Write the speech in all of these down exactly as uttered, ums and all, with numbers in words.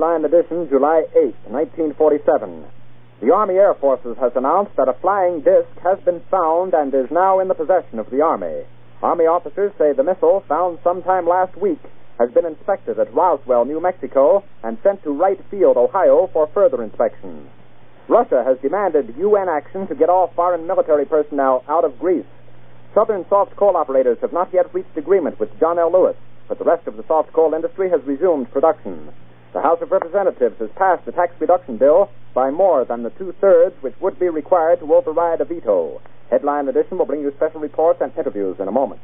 Headline edition, July eighth, nineteen forty-seven. The Army Air Forces has announced that a flying disc has been found and is now in the possession of the Army. Army officers say the missile, found sometime last week, has been inspected at Roswell, New Mexico, and sent to Wright Field, Ohio, for further inspection. Russia has demanded U N action to get all foreign military personnel out of Greece. Southern soft coal operators have not yet reached agreement with John L. Lewis, but the rest of the soft coal industry has resumed production. The House of Representatives has passed the tax reduction bill by more than the two-thirds which would be required to override a veto. Headline edition will bring you special reports and interviews in a moment.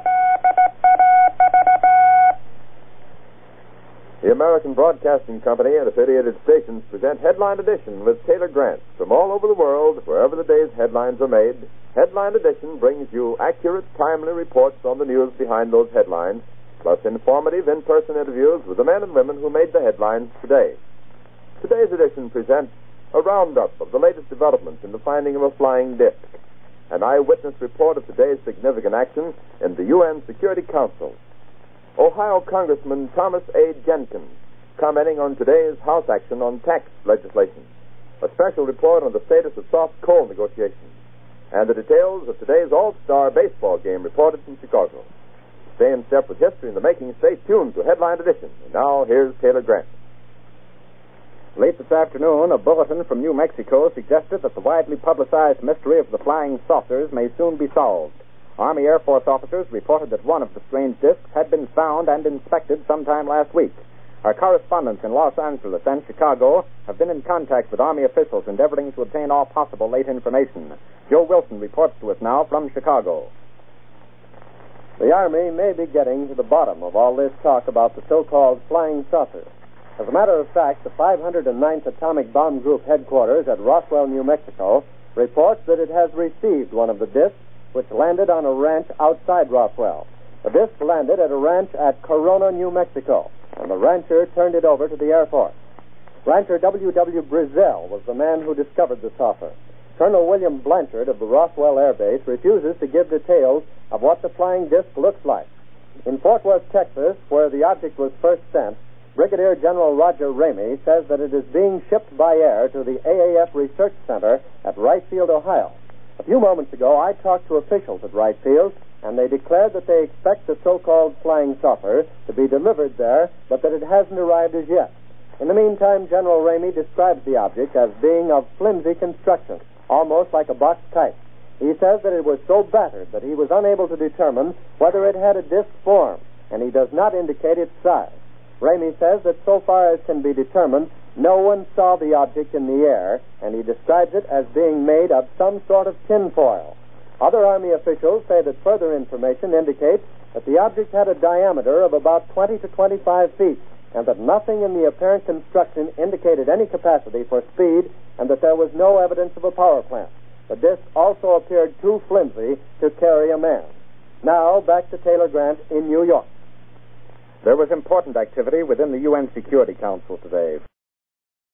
The American Broadcasting Company and affiliated stations present Headline Edition with Taylor Grant. From all over the world, wherever the day's headlines are made, Headline Edition brings you accurate, timely reports on the news behind those headlines, plus informative in-person interviews with the men and women who made the headlines today. Today's edition presents a roundup of the latest developments in the finding of a flying disc, an eyewitness report of today's significant action in the U N Security Council. Ohio Congressman Thomas A. Jenkins commenting on today's House action on tax legislation, a special report on the status of soft coal negotiations, and the details of today's All-Star baseball game reported from Chicago. Stay in step with history in the making. Stay tuned to Headline Edition. And now, here's Taylor Grant. Late this afternoon, a bulletin from New Mexico suggested that the widely publicized mystery of the flying saucers may soon be solved. Army Air Force officers reported that one of the strange discs had been found and inspected sometime last week. Our correspondents in Los Angeles and Chicago have been in contact with Army officials endeavoring to obtain all possible late information. Joe Wilson reports to us now from Chicago. The Army may be getting to the bottom of all this talk about the so-called flying saucer. As a matter of fact, the five hundred ninth Atomic Bomb Group headquarters at Roswell, New Mexico, reports that it has received one of the discs which landed on a ranch outside Roswell. The disc landed at a ranch at Corona, New Mexico, and the rancher turned it over to the Air Force. Rancher W W Brizzell was the man who discovered the saucer. Colonel William Blanchard of the Roswell Air Base refuses to give details of what the flying disc looks like. In Fort Worth, Texas, where the object was first sent, Brigadier General Roger Ramey says that it is being shipped by air to the A A F Research Center at Wright Field, Ohio. A few moments ago, I talked to officials at Wright Field, and they declared that they expect the so-called flying saucer to be delivered there, but that it hasn't arrived as yet. In the meantime, General Ramey describes the object as being of flimsy construction, almost like a box kite. He says that it was so battered that he was unable to determine whether it had a disc form, and he does not indicate its size. Ramey says that so far as can be determined, no one saw the object in the air, and he describes it as being made of some sort of tinfoil. Other Army officials say that further information indicates that the object had a diameter of about twenty to twenty-five feet, and that nothing in the apparent construction indicated any capacity for speed, and that there was no evidence of a power plant. The disc also appeared too flimsy to carry a man. Now, back to Taylor Grant in New York. There was important activity within the U N Security Council today.